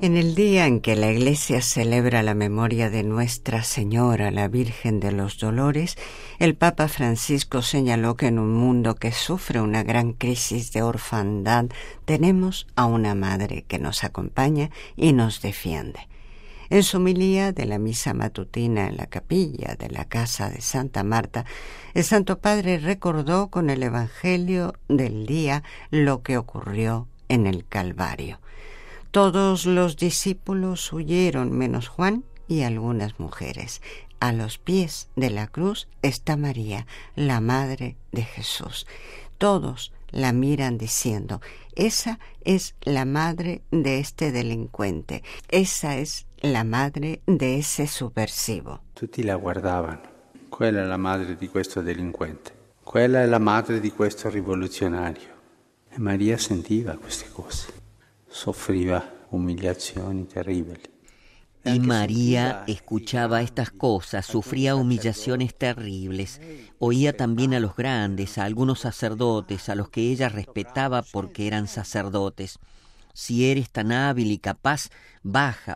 En el día en que la Iglesia celebra la memoria de Nuestra Señora, la Virgen de los Dolores, el Papa Francisco señaló que en un mundo que sufre una gran crisis de orfandad, tenemos a una madre que nos acompaña y nos defiende. En su homilía de la misa matutina en la capilla de la casa de Santa Marta, el Santo Padre recordó con el Evangelio del día lo que ocurrió en el Calvario. Todos los discípulos huyeron menos Juan y algunas mujeres. A los pies de la cruz está María, la Madre de Jesús. Todos la miran diciendo: esa es la madre de este delincuente, esa es la madre de ese subversivo. Tutti la guardavano. Quella è la madre di questo delinquente. Quella è la madre di questo rivoluzionario. E Maria sentiva queste cose. Soffriva humillazioni terribili. Y María escuchaba estas cosas, sufría humillaciones terribles. Oía también a los grandes, a algunos sacerdotes, a los que ella respetaba porque eran sacerdotes. Si eres tan hábil y capaz, baja,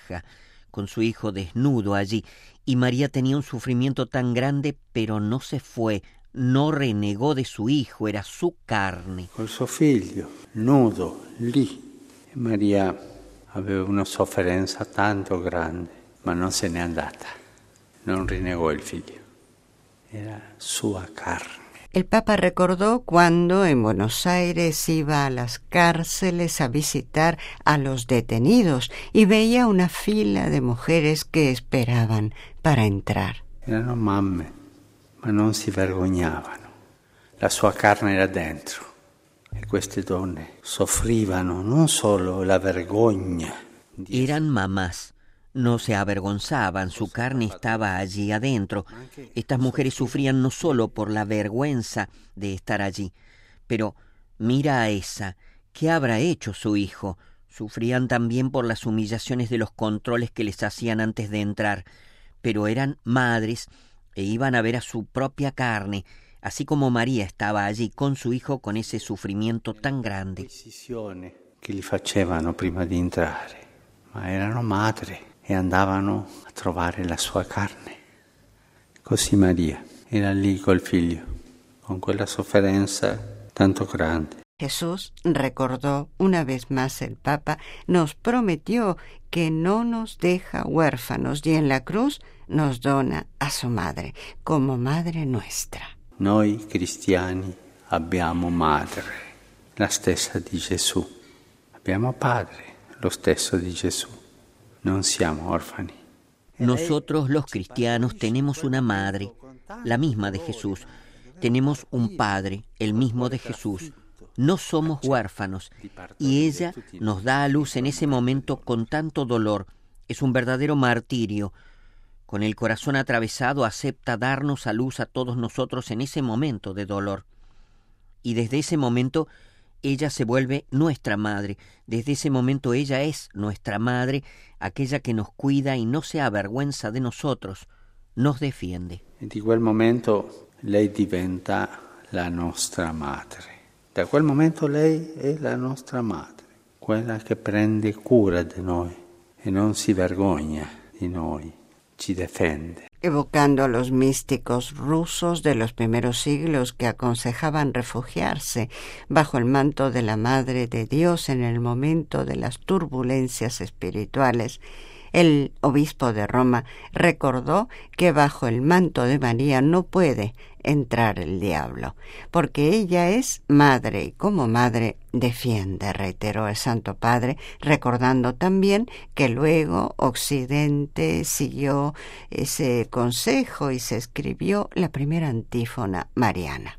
con su hijo desnudo allí. Y María tenía un sufrimiento tan grande, pero no se fue, no renegó de su hijo, era su carne. Con suo figlio, nudo, lì. Maria aveva una sofferenza tanto grande, ma non se n'è andata, non rinnegò il figlio, era sua carne. El Papa recordó cuando en Buenos Aires iba a las cárceles a visitar a los detenidos y veía una fila de mujeres que esperaban para entrar. Erano mamme, ma non si vergognavano, la sua carne era dentro. E queste donne soffrivano non solo la vergogna. Eran mamás, no se avergonzaban, su carne estaba allí adentro. Estas mujeres sufrían no solo por la vergüenza de estar allí, pero mira a esa, ¿qué habrá hecho su hijo? Sufrían también por las humillaciones de los controles que les hacían antes de entrar, pero eran madres e iban a ver a su propia carne, así como María estaba allí con su hijo con ese sufrimiento tan grande. Che li facevano prima di entrare, ma erano madri e andavano a trovare la sua carne. Così Maria era lì col figlio, con quella sofferenza tanto grande. Jesús, recordó una vez más el Papa, nos prometió que no nos deja huérfanos y en la cruz nos dona a su madre, como madre nuestra. Noi cristiani abbiamo madre, la stessa di Gesù. Abbiamo padre, lo stesso di Gesù. Non siamo orfani. Nosotros los cristianos tenemos una madre, la misma de Jesús. Tenemos un padre, el mismo de Jesús. No somos huérfanos y ella nos da a luz en ese momento con tanto dolor. Es un verdadero martirio. Con el corazón atravesado acepta darnos a luz a todos nosotros en ese momento de dolor. Y desde ese momento ella se vuelve nuestra madre. Desde ese momento ella es nuestra madre, aquella que nos cuida y no se avergüenza de nosotros, nos defiende. E di quel momento lei diventa la nostra madre. Da quel momento lei è la nostra madre, quella che prende cura di noi e non si vergogna di noi. Ci defiende. Evocando a los místicos rusos de los primeros siglos que aconsejaban refugiarse bajo el manto de la Madre de Dios en el momento de las turbulencias espirituales, el obispo de Roma recordó que bajo el manto de María no puede entrar el diablo, porque ella es madre y como madre defiende, reiteró el Santo Padre, recordando también que luego Occidente siguió ese consejo y se escribió la primera antífona mariana.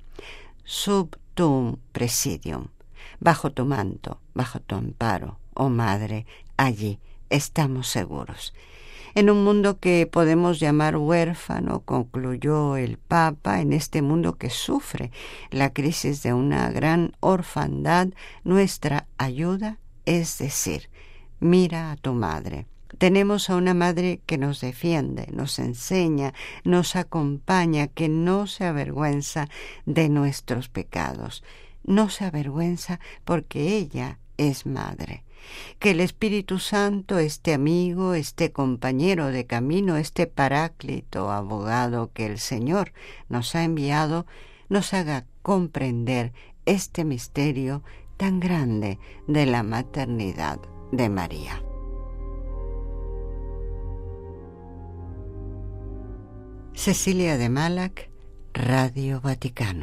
Sub tuum presidium, bajo tu manto, bajo tu amparo, oh Madre, allí estamos seguros. En un mundo que podemos llamar huérfano, concluyó el Papa, en este mundo que sufre la crisis de una gran orfandad, nuestra ayuda es decir, mira a tu madre. Tenemos a una madre que nos defiende, nos enseña, nos acompaña, que no se avergüenza de nuestros pecados. No se avergüenza porque ella es madre. Que el Espíritu Santo, este amigo, este compañero de camino, este paráclito, abogado que el Señor nos ha enviado, nos haga comprender este misterio tan grande de la maternidad de María. Cecilia de Malac, Radio Vaticano.